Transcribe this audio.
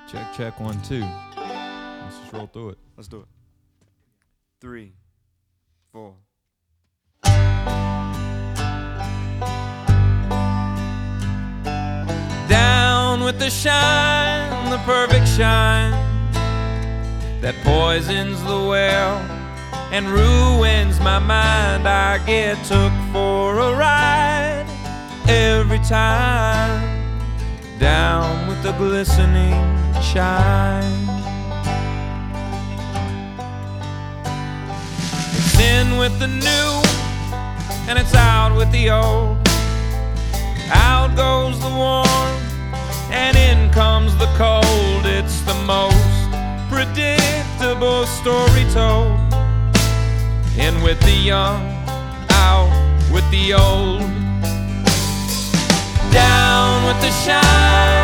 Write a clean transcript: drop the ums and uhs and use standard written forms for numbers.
Check, check, 1, 2. Let's just roll through it. Let's do it. 3, 4. Down with the shine, the perfect shine that poisons the well and ruins my mind. I get took for a ride every time. Down with the glistening shine. It's in with the new and it's out with the old. Out goes the warm and in comes the cold. It's the most predictable story told. In with the young, out with the old. Down with the shine.